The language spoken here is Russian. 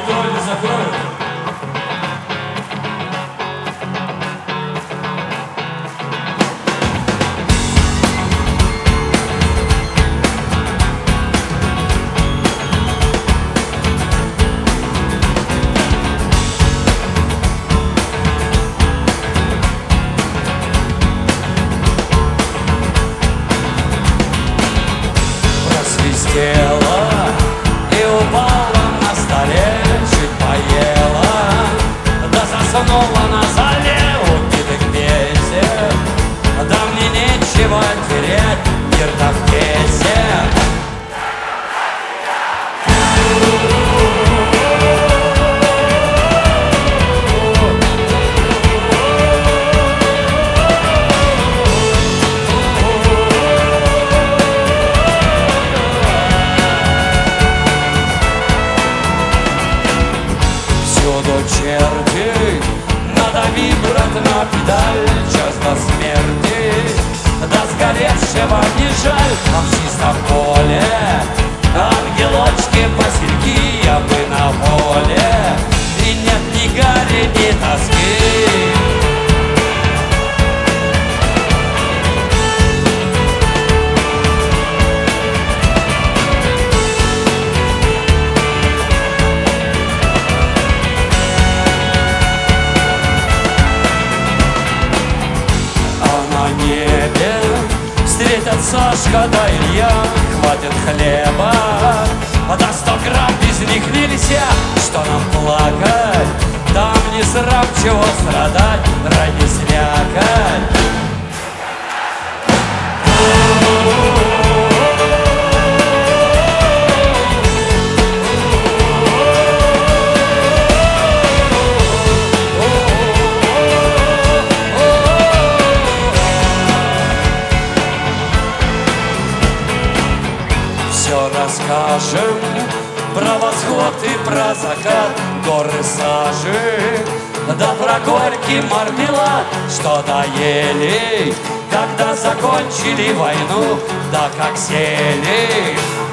никто не закроет. Просвистела и упала на столе, чуть поела, да заснула на зале убитых песен. Да мне нечего терять, мир-то в песне. Черти, надави, брат, на педаль, час до смерти, до сгоревшего не жаль. А в чистом поле ангелочки, васильки, я бы на воле, и нет ни гари, ни тоски. Сашка да Илья, хватит хлеба, да 100 грамм без них нельзя. Что нам плакать, там не срам, чего страдать, ради слякоть. Все расскажем про восход и про закат, горы сажи, да про горький мармелад, что доели, когда закончили войну, да как сели.